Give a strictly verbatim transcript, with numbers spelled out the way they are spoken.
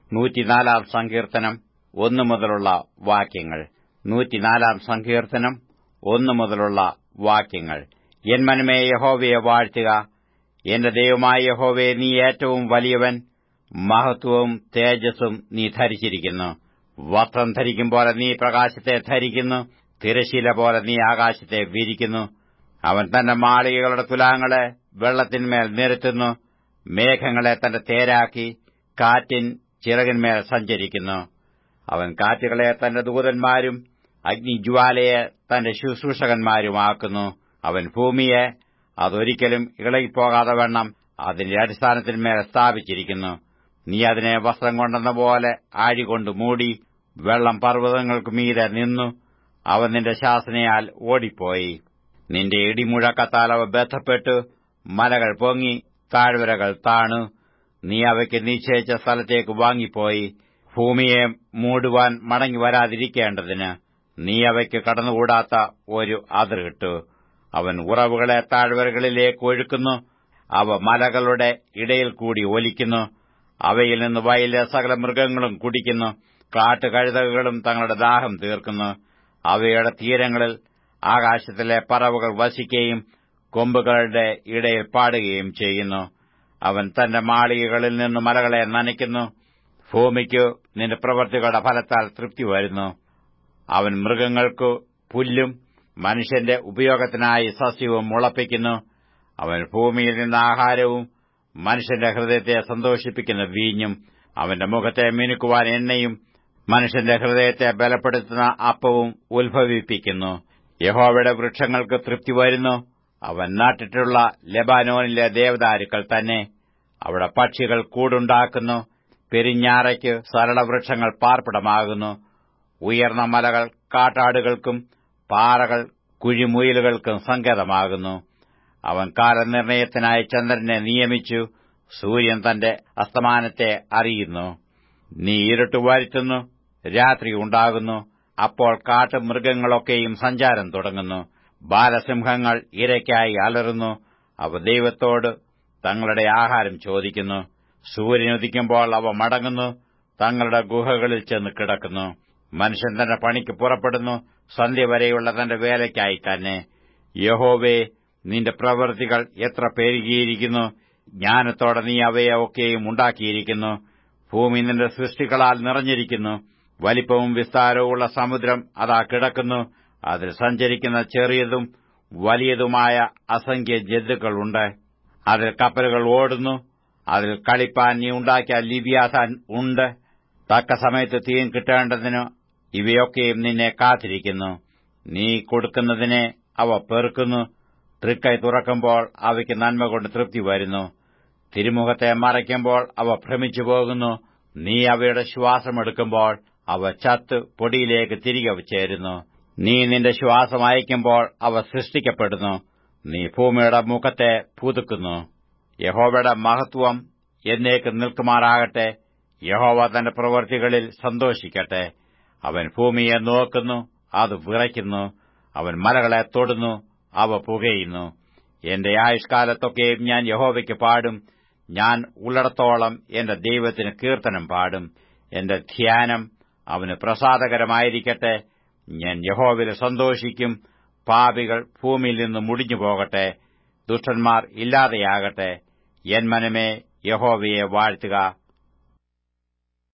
നൂറ്റിനാലാം സങ്കീർത്തനം ഒന്നു മുതലുള്ള വാക്യങ്ങൾ. നൂറ്റിനാലാം സങ്കീർത്തനം ഒന്നു മുതലുള്ള വാക്യങ്ങൾ. എൻ മനമേ യഹോവയെ വാഴ്ത്തുക. എന്റെ ദൈവമായ യഹോവേ, നീ ഏറ്റവും വലിയവൻ. മഹത്വവും തേജസ്സും നീ ധരിച്ചിരിക്കുന്നു. വസ്ത്രം ധരിക്കും പോലെ നീ പ്രകാശത്തെ ധരിക്കുന്നു. തിരശീല പോലെ നീ ആകാശത്തെ വിരിക്കുന്നു. അവൻ തന്റെ മാളികകളുടെ തുലാങ്ങളെ വെള്ളത്തിന്മേൽ നിരത്തുന്നു. മേഘങ്ങളെ തന്റെ തേരാക്കി കാറ്റിൻ ചിറകിന്മേൽ സഞ്ചരിക്കുന്നു. അവൻ കാറ്റുകളെ തന്റെ ദൂതന്മാരും അഗ്നിജ്വാലയെ തന്റെ ശുശ്രൂഷകന്മാരുമാക്കുന്നു. അവൻ ഭൂമിയെ അതൊരിക്കലും ഇളകിപ്പോകാതെ വണ്ണം അതിന്റെ അടിസ്ഥാനത്തിന്മേൽ സ്ഥാപിച്ചിരിക്കുന്നു. നീ അതിനെ വസ്ത്രം കൊണ്ടെന്ന പോലെ ആഴികൊണ്ട് മൂടി. വെള്ളം പർവ്വതങ്ങൾക്കു മീതെ നിന്നു. അവ നിന്റെ ശാസനയാൽ ഓടിപ്പോയി. നിന്റെ ഇടിമുഴക്കത്താൽ അവ ബന്ധപ്പെട്ടു. മലകൾ പൊങ്ങി, താഴ്വരകൾ താണു. നീ അവയ്ക്ക് നിശ്ചയിച്ച സ്ഥലത്തേക്ക് വാങ്ങിപ്പോയി. ഭൂമിയെ മൂടുവാൻ മടങ്ങി വരാതിരിക്കേണ്ടതിന് നീ അവയ്ക്ക് കടന്നുകൂടാത്ത ഒരു അതിരിട്ടു. അവൻ ഉറവുകളെ താഴ്വരകളിലേക്ക് ഒഴുക്കുന്നു. അവ മലകളുടെ ഇടയിൽ കൂടി ഒലിക്കുന്നു. അവയിൽ നിന്ന് വയലിലെ സകല മൃഗങ്ങളും കുടിക്കുന്നു. കാട്ടുകഴുതകളും തങ്ങളുടെ ദാഹം തീർക്കുന്നു. അവയുടെ തീരങ്ങളിൽ ആകാശത്തിലെ പറവകൾ വസിക്കുകയും കൊമ്പുകളുടെ ഇടയിൽ പാടുകയും ചെയ്യുന്നു. അവൻ തന്റെ മാളികകളിൽ നിന്ന് മലകളെ നനയ്ക്കുന്നു. ഭൂമിക്കു നിന്റെ പ്രവൃത്തികളുടെ ഫലത്താൽ തൃപ്തി വരുന്നു. അവൻ മൃഗങ്ങൾക്കു പുല്ലും മനുഷ്യന്റെ ഉപയോഗത്തിനായി സസ്യവും മുളപ്പിക്കുന്നു. അവൻ ഭൂമിയിൽ നിന്ന് ആഹാരവും മനുഷ്യന്റെ ഹൃദയത്തെ സന്തോഷിപ്പിക്കുന്ന വീഞ്ഞും അവന്റെ മുഖത്തെ മിനുക്കുവാൻ എണ്ണയും മനുഷ്യന്റെ ഹൃദയത്തെ ബലപ്പെടുത്തുന്ന അപ്പവും ഉത്ഭവിപ്പിക്കുന്നു. യഹോവയുടെ വൃക്ഷങ്ങൾക്ക് തൃപ്തി വരുന്നു. അവൻ നട്ടിട്ടുള്ള ലെബാനോനിലെ ദേവദാരുക്കൾ തന്നെ. അവിടെ പക്ഷികൾ കൂടുണ്ടാക്കുന്നു. പെരിഞ്ഞാറയ്ക്ക് സരളവൃക്ഷങ്ങൾ പാർപ്പിടമാകുന്നു. ഉയർന്ന മലകൾ കാട്ടാടുകൾക്കും പാറകൾ കുഴിമുയലുകൾക്കും സങ്കേതമാകുന്നു. അവൻ കാലനിർണയത്തിനായി ചന്ദ്രനെ നിയമിച്ചു. സൂര്യൻ തന്റെ അസ്തമാനത്തെ അറിയുന്നു. നീ ഇരുട്ട് വരുത്തുന്നു. രാത്രി ഉണ്ടാകുന്നു. അപ്പോൾ കാട്ടുമൃഗങ്ങളൊക്കെയും സഞ്ചാരം തുടങ്ങുന്നു. ബാലസിംഹങ്ങൾ ഇരയ്ക്കായി അലറുന്നു. അവ ദൈവത്തോട് തങ്ങളുടെ ആഹാരം ചോദിക്കുന്നു. സൂര്യൻ ഉദിക്കുമ്പോൾ അവ മടങ്ങുന്നു. തങ്ങളുടെ ഗുഹകളിൽ ചെന്ന് കിടക്കുന്നു. മനുഷ്യൻ തന്റെ പണിക്ക് പുറപ്പെടുന്നു. സന്ധ്യ വരെയുള്ള തന്റെ വേലയ്ക്കായി തന്നെ. യഹോവേ, നിന്റെ പ്രവൃത്തികൾ എത്ര പെരുകിയിരിക്കുന്നു. ജ്ഞാനത്തോടെ നീ അവയെ ഒക്കെയും ഉണ്ടാക്കിയിരിക്കുന്നു. ഭൂമി നിന്റെ സൃഷ്ടികളാൽ നിറഞ്ഞിരിക്കുന്നു. വലിപ്പവും വിസ്താരവുമുള്ള സമുദ്രം അതാ കിടക്കുന്നു. അതിൽ സഞ്ചരിക്കുന്ന ചെറിയതും വലിയതുമായ അസംഖ്യ ജന്തുക്കളുണ്ട്. അതിൽ കപ്പലുകൾ ഓടുന്നു. അതിൽ കളിപ്പാൻ നീ ഉണ്ടാക്കിയ ലിവ്യാഥാൻ ഉണ്ട്. തക്ക സമയത്ത് തീൻ കിട്ടേണ്ടതിന് ഇവയൊക്കെയും നിന്നെ കാത്തിരിക്കുന്നു. നീ കൊടുക്കുന്നതിനെ അവ പെറുക്കുന്നു. തൃക്കൈ തുറക്കുമ്പോൾ അവയ്ക്ക് നന്മ കൊണ്ട് തൃപ്തി വരുന്നു. തിരുമുഖത്തെ മറയ്ക്കുമ്പോൾ അവ ഭ്രമിച്ചു പോകുന്നു. നീ അവയുടെ ശ്വാസമെടുക്കുമ്പോൾ അവ ചത്ത് പൊടിയിലേക്ക് തിരികെ ചേരുന്നു. നീ നിന്റെ ശ്വാസം അയക്കുമ്പോൾ അവ സൃഷ്ടിക്കപ്പെടുന്നു. നീ ഭൂമിയുടെ മുഖത്തെ പുതുക്കുന്നു. യഹോവയുടെ മഹത്വം എന്നേക്ക് നിൽക്കുമാറാകട്ടെ. യഹോവ തന്റെ പ്രവൃത്തികളിൽ സന്തോഷിക്കട്ടെ. അവൻ ഭൂമിയെ നോക്കുന്നു, അത് വിറയ്ക്കുന്നു. അവൻ മലകളെ തൊടുന്നു, അവ പുകയുന്നു. എന്റെ ആയുഷ്കാലത്തൊക്കെയും ഞാൻ യഹോവയ്ക്ക് പാടും. ഞാൻ ഉള്ളിടത്തോളം എന്റെ ദൈവത്തിന് കീർത്തനം പാടും. എന്റെ ധ്യാനം അവന് പ്രസാദകരമായിരിക്കട്ടെ. ഞാൻ യഹോവയിൽ സന്തോഷിക്കും. പാപികൾ ഭൂമിയിൽ നിന്ന് മുടിഞ്ഞു പോകട്ടെ. ദുഷ്ടന്മാർ ഇല്ലാതെയാകട്ടെ. എൻ മനമേ യഹോവയെ വാഴ്ത്തുക.